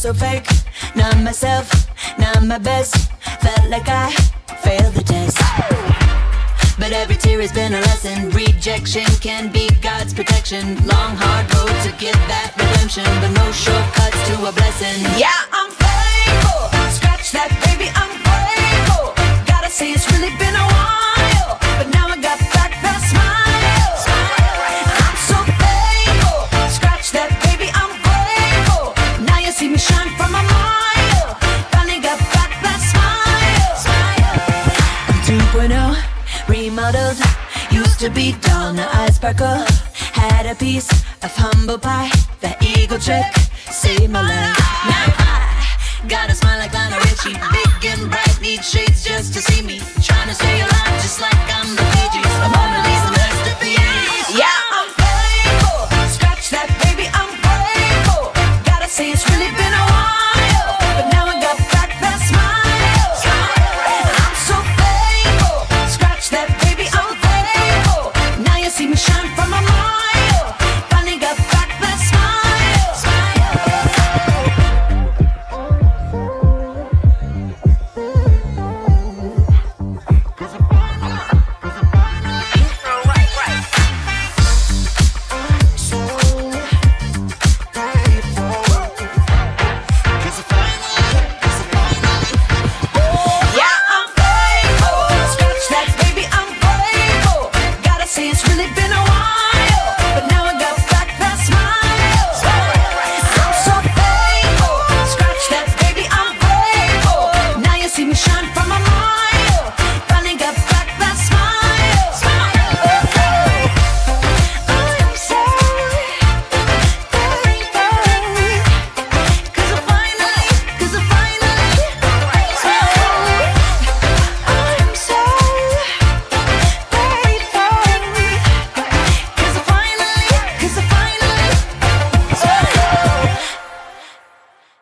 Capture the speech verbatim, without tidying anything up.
so fake, not myself, not my best. Felt like I failed the test. But every tear has been a lesson. Rejection can be God's protection. Long hard road to get that redemption, but no shortcuts to a blessing. Yeah, I'm faithful. Scratch that, baby, I'm grateful. Gotta say it's really been a while, but now I got back that smile. I'm so faithful. Scratch that, baby, I'm grateful. Now you see me shine from a mile. Finally got back that smile. I'm two point oh. Remodeled, used to be dull, now I sparkle. Had a piece of humble pie, that eagle trick saved my life. Now I got a smile like Lionel Richie, big and bright, need shades just to see me.